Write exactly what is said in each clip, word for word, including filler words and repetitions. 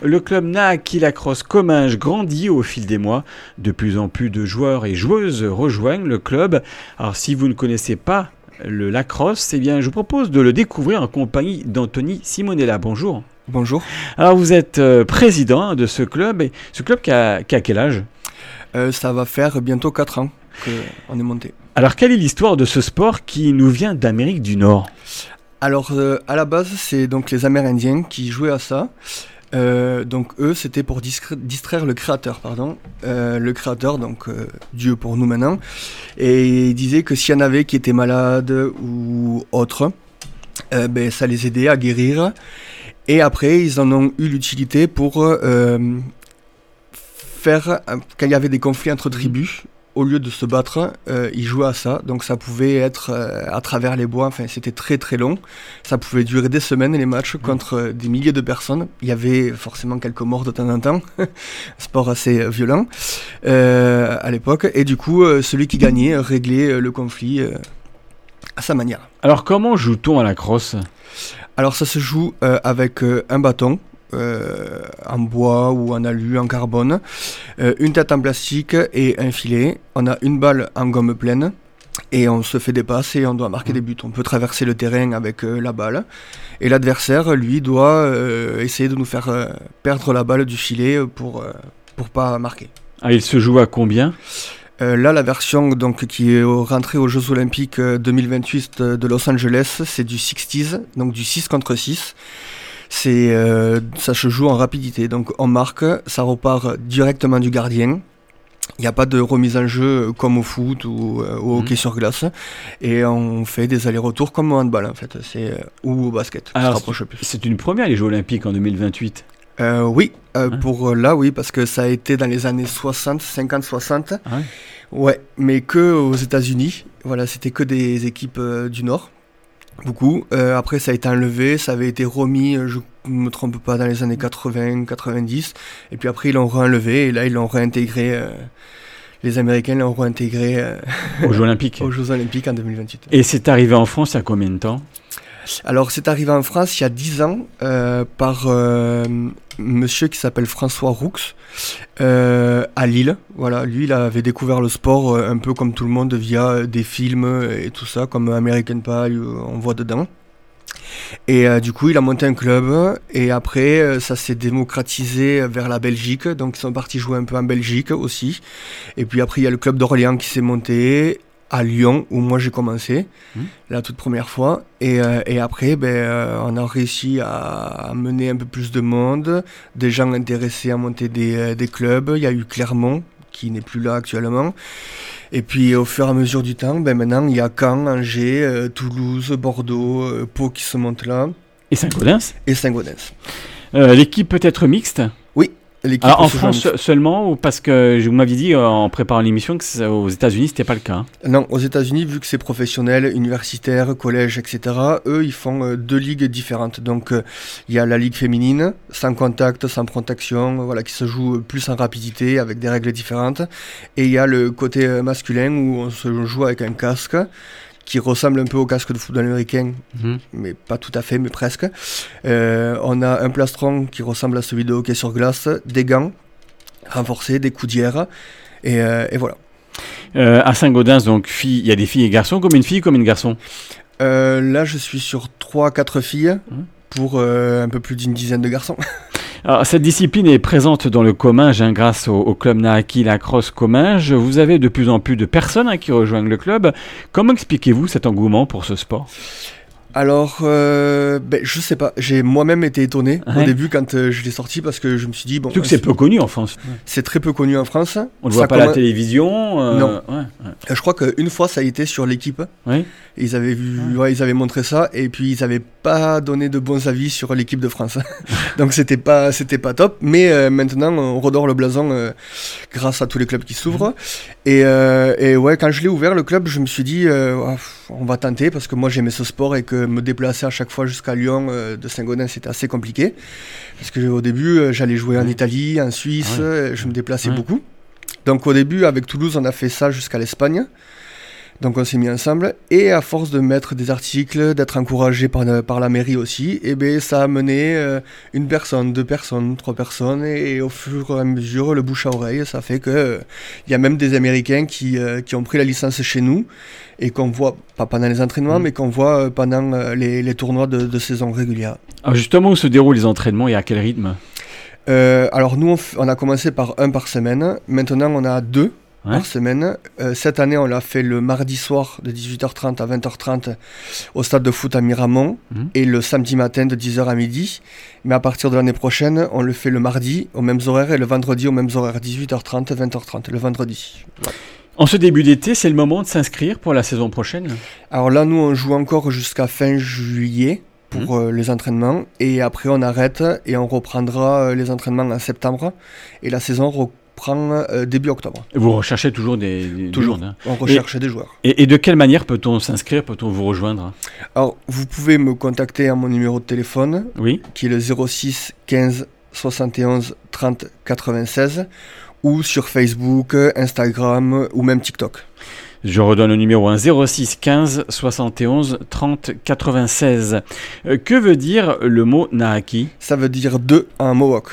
Le club Naakil Lacrosse Comminges grandit au fil des mois. De plus en plus de joueurs et joueuses rejoignent le club. Alors si vous ne connaissez pas le lacrosse, eh bien, je vous propose de le découvrir en compagnie d'Anthony Simonella. Bonjour. Bonjour. Alors vous êtes euh, président de ce club. Et ce club qui a, qui a quel âge ? euh, Ça va faire bientôt quatre ans qu'on est monté. Alors quelle est l'histoire de ce sport qui nous vient d'Amérique du Nord ? Alors euh, à la base, c'est donc les Amérindiens qui jouaient à ça. Euh, donc eux, c'était pour discr- distraire le créateur, pardon, euh, le créateur, donc euh, Dieu pour nous maintenant, et ils disaient que s'il y en avait qui étaient malades ou autres, euh, ben, ça les aidait à guérir, et après ils en ont eu l'utilité pour euh, faire, quand il y avait des conflits entre tribus, au lieu de se battre, euh, ils jouaient à ça, donc ça pouvait être euh, à travers les bois, enfin c'était très très long, ça pouvait durer des semaines les matchs contre euh, des milliers de personnes, il y avait forcément quelques morts de temps en temps, sport assez euh, violent euh, à l'époque, et du coup euh, celui qui gagnait euh, réglait euh, le conflit euh, à sa manière. Alors comment joue-t-on à la crosse ? Alors ça se joue euh, avec euh, un bâton, Euh, en bois ou en alu, en carbone, euh, une tête en plastique et un filet. On a une balle en gomme pleine et on se fait des passes et on doit marquer des buts. On peut traverser le terrain avec euh, la balle et l'adversaire, lui, doit euh, essayer de nous faire euh, perdre la balle du filet pour euh, pour pas marquer. Ah, il se joue à combien ? Euh, là, la version donc, qui est rentrée aux Jeux Olympiques deux mille vingt-huit de Los Angeles, c'est du sixties, donc du six contre six. C'est, euh, ça se joue en rapidité, donc on marque, ça repart directement du gardien. Il n'y a pas de remise en jeu comme au foot ou euh, au hockey mmh. sur glace. Et on fait des allers-retours comme au handball en fait, c'est, euh, ou au basket. Alors, c'est, plus. c'est une première les Jeux Olympiques en deux mille vingt-huit. Euh, oui, euh, hein pour euh, là oui, parce que ça a été dans les années soixante, cinquante, soixante. Ah ouais. Ouais, mais que aux États-Unis. Voilà, c'était que des équipes euh, du Nord. Beaucoup. Euh, après, ça a été enlevé, ça avait été remis, je ne me trompe pas, dans les années quatre-vingts, quatre-vingt-dix. Et puis après, ils l'ont réenlevé et là, ils l'ont réintégré. Euh, les Américains l'ont réintégré euh, aux Jeux Olympiques. aux Jeux Olympiques en deux mille vingt-huit. Et c'est arrivé en France il y a combien de temps ? Alors, c'est arrivé en France il y a dix ans euh, par euh, monsieur qui s'appelle François Roux euh, à Lille. Voilà, lui, il avait découvert le sport euh, un peu comme tout le monde via des films et tout ça, comme American Pie, on voit dedans. Et euh, du coup, il a monté un club et après, euh, ça s'est démocratisé vers la Belgique. Donc, ils sont partis jouer un peu en Belgique aussi. Et puis après, il y a le club d'Orléans qui s'est monté à Lyon, où moi j'ai commencé, mmh. la toute première fois. Et, euh, et après, ben, euh, on a réussi à, à mener un peu plus de monde, des gens intéressés à monter des, euh, des clubs. Il y a eu Clermont, qui n'est plus là actuellement. Et puis au fur et à mesure du temps, ben, maintenant il y a Caen, Angers, euh, Toulouse, Bordeaux, euh, Pau qui se montent là. Et Saint-Gaudens ? Et Saint-Gaudens. Euh, l'équipe peut être mixte ? Oui. Alors, en France seulement, ou parce que vous m'aviez dit en préparant l'émission que ça, aux États-Unis c'était pas le cas. Hein. Non, aux États-Unis, vu que c'est professionnel, universitaire, collège, et cetera, eux ils font euh, deux ligues différentes. Donc il euh, y a la ligue féminine, sans contact, sans protection, euh, voilà, qui se joue plus en rapidité avec des règles différentes. Et il y a le côté euh, masculin où on se joue avec un casque qui ressemble un peu au casque de football américain, mmh. mais pas tout à fait, mais presque. Euh, on a un plastron qui ressemble à celui de hockey sur glace, des gants renforcés, des coudières, et, euh, et voilà. Euh, à Saint-Gaudens, donc, il y a des filles et garçons, comme une fille, comme une garçon euh, Là, je suis sur trois quatre filles, mmh. pour euh, un peu plus d'une dizaine de garçons. Alors, cette discipline est présente dans le Comminges hein, grâce au, au club Naakil Lacrosse Comminges. Vous avez de plus en plus de personnes hein, qui rejoignent le club. Comment expliquez-vous cet engouement pour ce sport ? Alors, euh, ben, je sais pas, j'ai moi-même été étonné ouais. au début quand euh, je l'ai sorti parce que je me suis dit... bon. Surtout que c'est, c'est peu connu en France. C'est très peu connu en France. On ne voit pas à la télévision. Euh, non. Ouais, ouais. Je crois qu'une fois ça a été sur l'équipe. Oui. Ils avaient vu, ouais. Ouais, ils avaient montré ça et puis ils n'avaient pas donné de bons avis sur l'équipe de France. Donc c'était pas, c'était pas top. Mais euh, maintenant on redore le blason euh, grâce à tous les clubs qui s'ouvrent. Mmh. Et, euh, et ouais, quand je l'ai ouvert le club, je me suis dit euh, oh, on va tenter parce que moi j'aimais ce sport et que me déplacer à chaque fois jusqu'à Lyon euh, de Saint-Gaudens c'était assez compliqué. Parce qu'au début euh, j'allais jouer en Italie, en Suisse, ah ouais. je me déplaçais ouais. beaucoup. Donc au début avec Toulouse on a fait ça jusqu'à l'Espagne. Donc on s'est mis ensemble et à force de mettre des articles, d'être encouragé par, par la mairie aussi, et ben ça a mené euh, une personne, deux personnes, trois personnes et, et au fur et à mesure le bouche à oreille, ça fait que il euh, y a même des Américains qui, euh, qui ont pris la licence chez nous et qu'on voit, pas pendant les entraînements, mmh. mais qu'on voit euh, pendant euh, les, les tournois de, de saison régulière. Alors justement, où se déroulent les entraînements et à quel rythme ? euh, Alors nous on, f- on a commencé par un par semaine, maintenant on a deux. Ouais. Par semaine. Euh, cette année, on l'a fait le mardi soir de dix-huit heures trente à vingt heures trente au stade de foot à Miramont mmh. et le samedi matin de dix heures à midi. Mais à partir de l'année prochaine, on le fait le mardi aux mêmes horaires et le vendredi aux mêmes horaires, dix-huit heures trente, vingt heures trente, le vendredi. Ouais. En ce début d'été, c'est le moment de s'inscrire pour la saison prochaine ? Alors là, nous, on joue encore jusqu'à fin juillet pour mmh. euh, les entraînements et après, on arrête et on reprendra euh, les entraînements en septembre et la saison reprend. prend euh, début octobre. Vous recherchez toujours des, des toujours. Des gens, hein. On recherche et, des joueurs. Et, et de quelle manière peut-on s'inscrire, peut-on vous rejoindre ? Alors, vous pouvez me contacter à mon numéro de téléphone, oui. qui est le zéro six quinze soixante et onze trente quatre-vingt-seize, ou sur Facebook, Instagram ou même TikTok. Je redonne le numéro un, zéro six quinze soixante et onze trente quatre-vingt-seize. Euh, que veut dire le mot Nahaki ? Ça veut dire deux en Mohawk.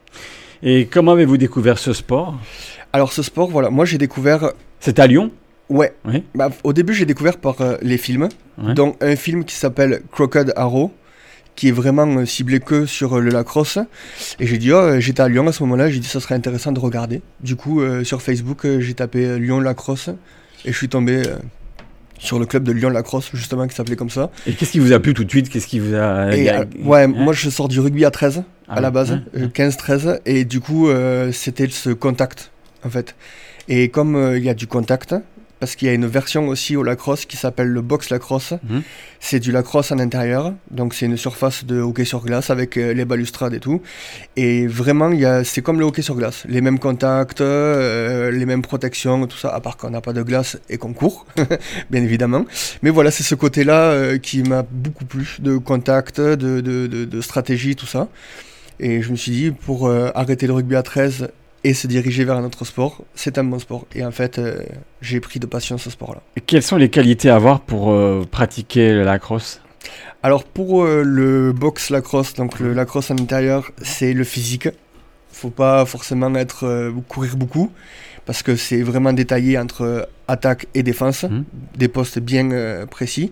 Et comment avez-vous découvert ce sport ? Alors ce sport, voilà, moi j'ai découvert... C'est à Lyon ? Ouais. Oui. Bah, au début j'ai découvert par euh, les films, ouais. dont un film qui s'appelle Crooked Arrow, qui est vraiment euh, ciblé que sur euh, le lacrosse. Et j'ai dit, oh, euh, j'étais à Lyon à ce moment-là, j'ai dit ça serait intéressant de regarder. Du coup euh, sur Facebook euh, j'ai tapé euh, Lyon Lacrosse et je suis tombé... Euh, sur le club de Lyon Lacrosse, justement, qui s'appelait comme ça. Et qu'est-ce qui vous a plu tout de suite ? Qu'est-ce qui vous a... Et, euh, ouais, hein moi je sors du rugby à treize, ah, à la base, ouais, ouais. quinze treize, et du coup, euh, c'était ce contact, en fait. Et comme il euh, y a du contact, parce qu'il y a une version aussi au lacrosse qui s'appelle le box lacrosse, mmh. c'est du lacrosse en intérieur, donc c'est une surface de hockey sur glace avec euh, les balustrades et tout, et vraiment y a, c'est comme le hockey sur glace, les mêmes contacts, euh, les mêmes protections, tout ça, à part qu'on n'a pas de glace et qu'on court, bien évidemment, mais voilà, c'est ce côté-là euh, qui m'a beaucoup plu, de contact, de, de, de, de stratégie, tout ça, et je me suis dit, pour euh, arrêter le rugby à treize et se diriger vers un autre sport, c'est un bon sport. Et en fait, euh, j'ai pris de passion ce sport-là. Et quelles sont les qualités à avoir pour euh, pratiquer le lacrosse ? Alors pour euh, le box lacrosse, donc le lacrosse en intérieur, c'est le physique. Faut pas forcément être euh, courir beaucoup, parce que c'est vraiment détaillé entre euh, attaque et défense, mmh. des postes bien euh, précis.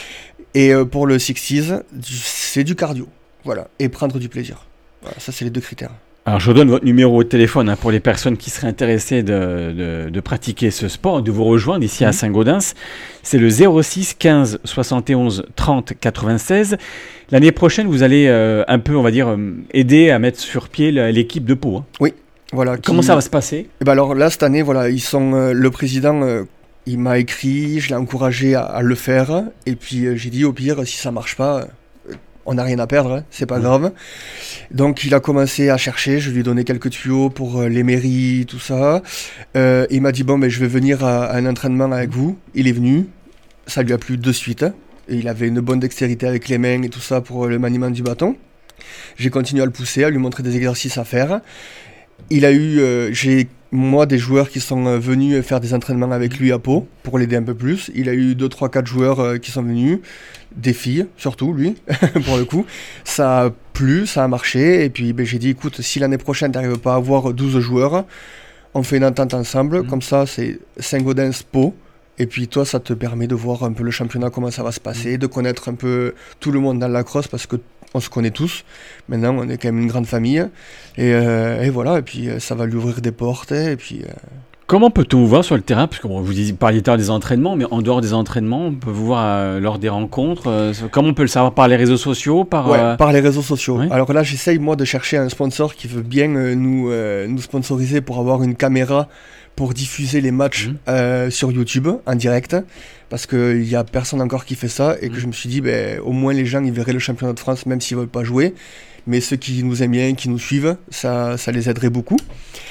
Et euh, pour le sixties, c'est du cardio, voilà, et prendre du plaisir. Voilà, ça c'est les deux critères. Alors, je vous donne votre numéro de téléphone hein, pour les personnes qui seraient intéressées de, de, de pratiquer ce sport, de vous rejoindre ici mmh. à Saint-Gaudens. C'est le zéro six quinze soixante et onze trente quatre-vingt-seize. L'année prochaine, vous allez euh, un peu, on va dire, euh, aider à mettre sur pied l'équipe de Pau. Hein. Oui, voilà. Comment qui... ça va se passer ? Et ben alors là, cette année, voilà, ils sont, euh, le président, euh, il m'a écrit, je l'ai encouragé à, à le faire. Et puis, euh, j'ai dit, au pire, si ça marche pas... Euh, on n'a rien à perdre, hein, c'est pas mmh. grave. Donc il a commencé à chercher, je lui ai donné quelques tuyaux pour euh, les mairies, tout ça. Euh, il m'a dit bon, ben, je vais venir à, à un entraînement avec vous. Il est venu, ça lui a plu de suite. Et il avait une bonne dextérité avec les mains et tout ça pour le maniement du bâton. J'ai continué à le pousser, à lui montrer des exercices à faire. Il a eu, euh, j'ai moi des joueurs qui sont euh, venus faire des entraînements avec lui à Pau pour l'aider un peu plus. Il a eu deux, trois, quatre joueurs euh, qui sont venus. Des filles, surtout lui, pour le coup. Ça a plu, ça a marché. Et puis ben, j'ai dit, écoute, si l'année prochaine tu n'arrives pas à avoir douze joueurs, on fait une entente ensemble. Mmh. Comme ça, c'est Saint-Gaudens-Pau. Et puis toi, ça te permet de voir un peu le championnat, comment ça va se passer, mmh. de connaître un peu tout le monde dans la lacrosse, parce qu'on se connaît tous. Maintenant, on est quand même une grande famille. Et, euh, et voilà, et puis ça va lui ouvrir des portes. Et puis... Euh... Comment peut-on vous voir sur le terrain ? Parce que bon, vous parliez tard des entraînements, mais en dehors des entraînements, on peut vous voir euh, lors des rencontres. Euh, comment on peut le savoir ? Par les réseaux sociaux par, Ouais, euh... par les réseaux sociaux. Ouais. Alors là, j'essaye, moi, de chercher un sponsor qui veut bien euh, nous, euh, nous sponsoriser pour avoir une caméra pour diffuser les matchs mmh. euh, sur YouTube en direct. Parce qu'il n'y a personne encore qui fait ça. Et mmh. que je me suis dit, ben, au moins les gens, ils verraient le championnat de France, même s'ils ne veulent pas jouer. Mais ceux qui nous aiment bien, qui nous suivent, ça, ça les aiderait beaucoup.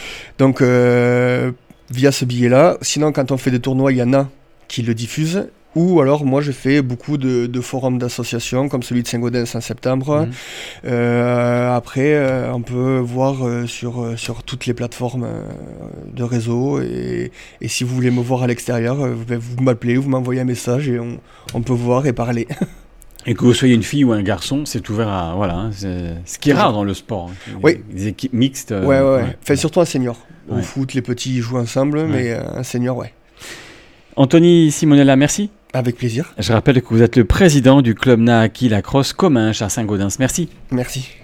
Donc... Euh, via ce billet-là. Sinon, quand on fait des tournois, il y en a qui le diffusent. Ou alors, moi, je fais beaucoup de, de forums d'associations, comme celui de Saint-Gaudens en septembre. Mmh. Euh, après, euh, on peut voir euh, sur, sur toutes les plateformes euh, de réseau. Et, et si vous voulez me voir à l'extérieur, euh, vous m'appelez, vous m'envoyez un message et on, on peut voir et parler. Et que vous soyez une fille ou un garçon, c'est ouvert à... Voilà, hein, c'est ce qui est rare dans le sport. Hein. Oui. Des équipes mixtes. Euh, ouais, ouais, ouais. ouais. Enfin, surtout un senior. Au ouais. foot, les petits jouent ensemble, ouais. mais euh, un senior, ouais. Anthony Simonella, merci. Avec plaisir. Je rappelle que vous êtes le président du club Naaki Lacrosse Comminges à Saint-Gaudens. Merci. Merci.